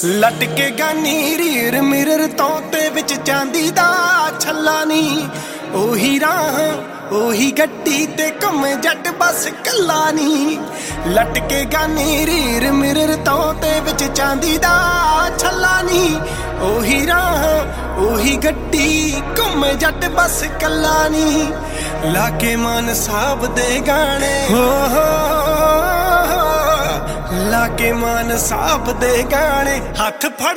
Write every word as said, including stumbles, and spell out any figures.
ਲਟਕੇ ਗਾਨੀ ਰੀਰ mirror ਤੋਂ ਤੇ ਵਿੱਚ ਚਾਂਦੀ ਦਾ ਛੱਲਾ ਨੀ। ਉਹੀ ਰਾਹ ਉਹੀ ਗੱਡੀ ਤੇ ਘੁੰਮੇ ਜੱਟ ਬਸ ਕੱਲਾ ਨੀ। ਲਟਕੇ ਗਾਨੀ ਰੀਰ ਮਿਰਰ ਤੋਂ ਤੇ ਵਿੱਚ ਚਾਂਦੀ ਦਾ ਛੱਲਾ ਨੀ। ਉਹੀ ਰਾਹ ਉਹੀ ਗੱਡੀ ਘੁੰਮੇ ਜੱਟ ਬਸ ਕੱਲਾ ਨੀ। ਲਾ ਕੇ ਮਾਨ ਸਾਹਿਬ ਦੇ ਗਾਣੇ ਹੋ ਹੋ ਲਾ ਕੇ ਮਾਨ ਸਾਹਿਬ ਦੇ ਗਾਣੇ ਹੱਥ ਫੜ